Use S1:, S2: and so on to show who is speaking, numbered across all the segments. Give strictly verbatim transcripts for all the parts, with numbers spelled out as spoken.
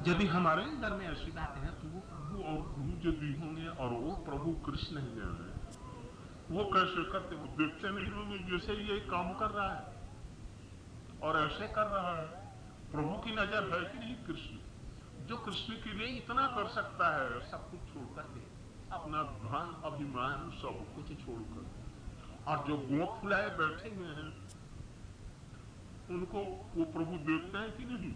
S1: यदि हमारे अंदर में ऐसी बातें हैं तो वो प्रभु और गुरु जो दी होंगे और वो प्रभु कृष्ण ही जाने वो कैसे करते, वो देखते नहीं होंगे जैसे ये काम कर रहा है और ऐसे कर रहा है। प्रभु की नजर है कि नहीं कृष्ण, जो कृष्ण के लिए इतना कर सकता है सब कुछ छोड़ करके, अपना धन अभिमान सब कुछ छोड़कर, और जो गोंद फुलाए बैठे हुए हैं उनको वो प्रभु देखते हैं कि नहीं।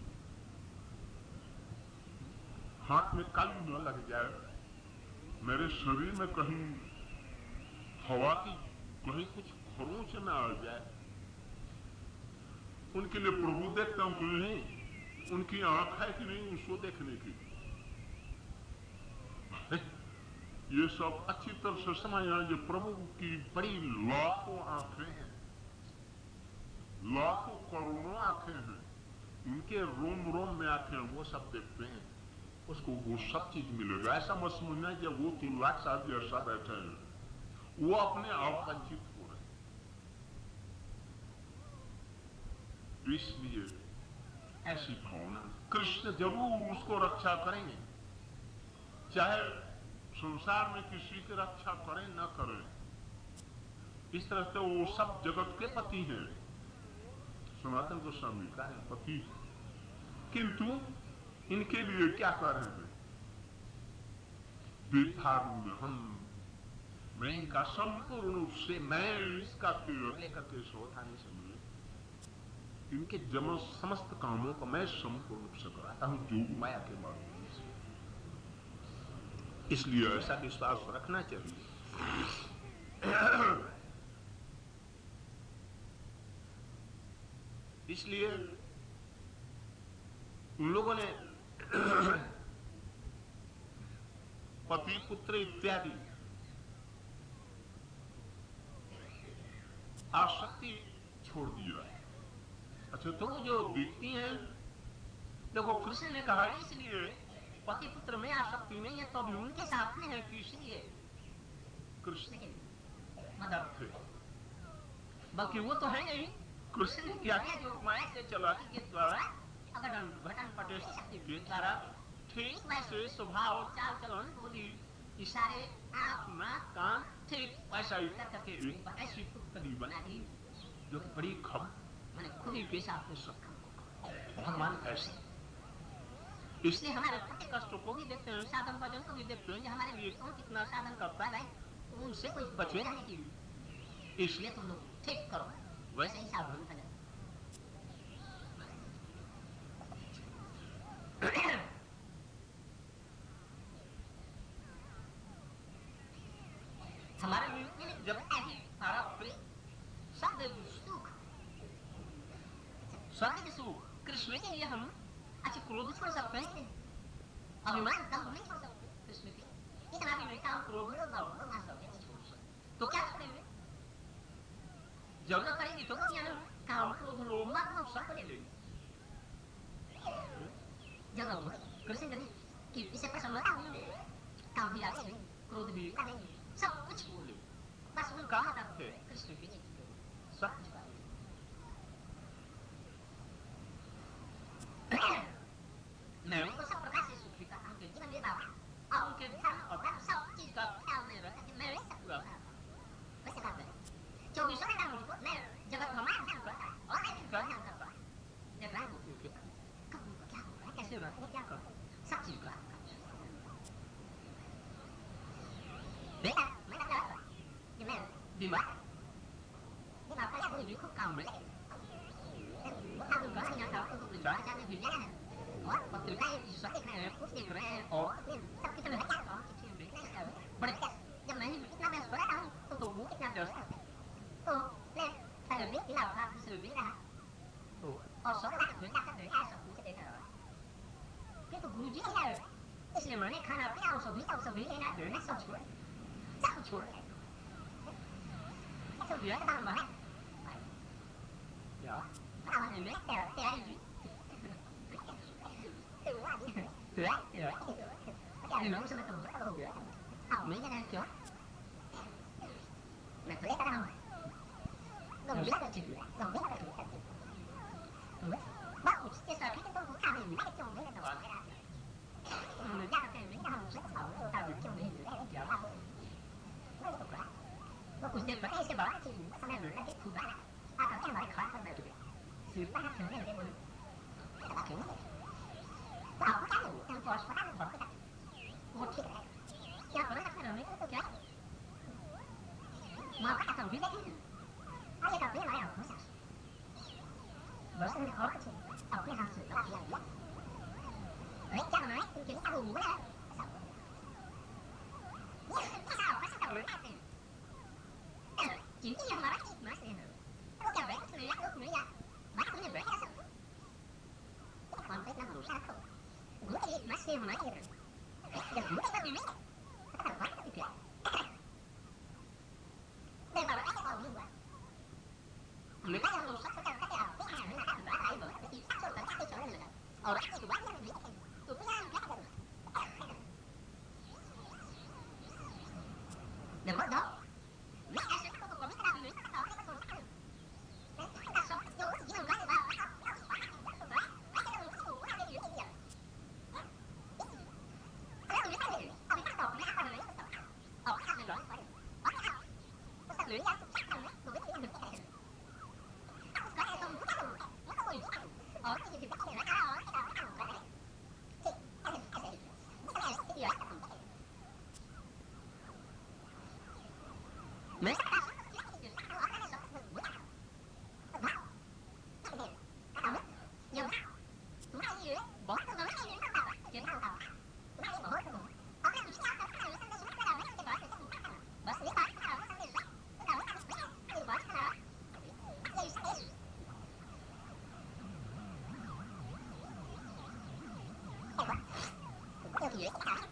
S1: हाथ में काली न लग जाए, मेरे शरीर में कहीं हवा की कहीं कुछ खरोंच न आ जाए, उनके लिए प्रभु देखता हूं कि नहीं, उनकी आंख है कि नहीं उसको देखने की। ये सब अच्छी तरह से समझना, ये प्रभु की बड़ी लाखों आंखें हैं, लाखों करोड़ों आंखें हैं, उनके रोम रोम में आंखें, वो सब देखते हैं, उसको वो सब चीज मिलेगा। ऐसा मत समझना जब वो तीन लाख साल जैसा बैठे हैं, वो अपने आप वंचित हो रहे हैं। इसलिए ऐसी भावना, कृष्ण जरूर उसको रक्षा करेंगे, चाहे संसार में किसी की रक्षा करें न करें। इस तरह से वो सब जगत के पति हैं, सनातन गोस्वामी का पति, किंतु इनके लिए क्या कर रहे हैं, बेथारू हम, मैं इनका संपूर्ण रूप से, मैं इसका पेड़ लेकर के सावधानी से मिले, इनके जमा समस्त कामों को मैं संपूर्ण रूप से कराता हूं जो माया के माध्यम से। इसलिए ऐसा विश्वास रखना चाहिए। इसलिए उन लोगों ने पति पुत्र इत्यादि आसक्ति छोड़ दिया। अच्छा, तो जो दिखती हैं, देखो कृष्ण ने कहा इसलिए पति पुत्र में आसक्ति नहीं है, तो अभी उनके साथ में है कि इसलिए कृष्ण के मदद थे, बल्कि वो तो है नहीं। कृष्ण ने क्या किया, जो माया से चला के द्वारा अगर घटन पटे शक्ति के द्वारा ठीक वैसे स्वभाव चाल चलन बोली इशारे आंख नाक कान ठीक वैसा ही करके ऐसी पुतली बना दी जो बड़ी खम मैंने खुद ही पेशा अपने सब भगवान ऐसे। इसलिए हमारे प्रति कष्टों को भी देखते हैं, साधन भजन को भी देखते हैं, हमारे लिए कौन कितना साधन करता है उनसे कोई बचेगा नहीं, इसलिए तुम लोग ठीक करो वैसे ही साधन भजन। हमारे लिए जब ऐसी सारा प्रेम स्वर्ग सुख स्वर्ग सुख कृष्ण के लिए हम अच्छे क्रोध छोड़ सकते हैं, अभिमान दम नहीं छोड़ सकते कृष्ण के, इतना भी नहीं काम क्रोध ना छोड़ सकते। तो क्या करेंगे, जरूरत पड़ेगी तो क्या काम क्रोध लोभ मत सब करेंगे जगह कृष्ण करें कि इसे प्रसन्न होंगे, काम भी आगे नहीं, क्रोध भी करेंगे, सब कुछ बोले, बस उनका मतलब है कृष्ण की सब कुछ। मैं उनको सब प्रकार से सुखी करता हूँ, जीवन में बाबा और उनके ध्यान और धर्म सब चीज का ख्याल में रखा कि मैं वैसे पूरा वैसे बात है। चौबीसों घंटा मुझको मैं जगत हमारा ध्यान करता है और मैं फिर ध्यान करता है, जब रात होती है कब उनको क्या हो रहा है, कैसे हो रहा है, वो क्या कर सब चीज का बेटा मैं लग रहा कि मैं बीमार बीमार पड़ा कोई भी खूब काम मिले वो काम करना नहीं आता तो कुछ जाने जाने भी जाना है और पत्रिकाएं इस वक्त देख रहे हैं, कुछ देख रहे हैं और सब कितने है क्या काम कितने देख रहे हैं बड़े क्या जब मैं कितना व्यस्त हो रहा हूँ तो तो वो कितना व्यस्त है तो मैं पहले भी दिला रहा दूसरे भी रहा तो और सब रात में क्या कर रहे हैं सब कुछ देख रहा है फिर तो गुरु जी है, इसलिए मैंने खाना पीना सभी सब सभी लेना देना सब छोड़ सब छोड़ सब दिया काम है या काम है मैं क्या तैयारी Đấy, đấy. Cái này nó sẽ là tầm rất là nhiều. Học mấy cái này chưa? Mày phải cái nào? Đồng biết là chỉ đồng biết là chỉ. Bác cũng chia sẻ cái tôi cũng cảm thấy cái chồng đấy là đồng cái nào. 人家在人家上吃草，到底就没有那个表达。那是不然，我估计不太是吧？就是上面人那个土巴了，啊，他这玩意儿看到这边，是把它承认这个，这个承认。我好干了，但是我说他们不会的，我屁的，要不然他看到没这个表。我看到没在听，而且他别来了，不想。我是那个好客气，到边上是老皮样。哎，家长们，你给你打个五个人，少。你太少，我是到人大队。今天马上马上呢，我讲白出来呀，我没呀，马上就白呀上。往北那路上走，我这马上马上的，要不那边没，他快点点。那把我哎好用啊。没办法，我说这个这个，我看人家干嘛来着？你上手本大队小人了，哦，这个完全没。我不想干了。那快走！没开始，我我没看到你，看到那个手上。哎，那手有自己能干的吧？我操，要是滑，要是滑，而且那种手我还没有一点。哎，我没看见，我没看到，没看到人的手。哦，看见人了，我看，我看人家是看人，我没看见人。我刚才说不看人，我说我有看，哦，那就是看人啊，我看到看人。这，看人看人，你看人这个人。没啥大事，就是大我那时候是无大。我，那个，干嘛？有大，不大一人，我这个一人大大，就大大。不大一我这个，我看你家的看人生的什么过来，没有这个是这么大的，我是一大看人生的谁？这个我看谁？看你我看了，这是谁？哎我，我有以为大。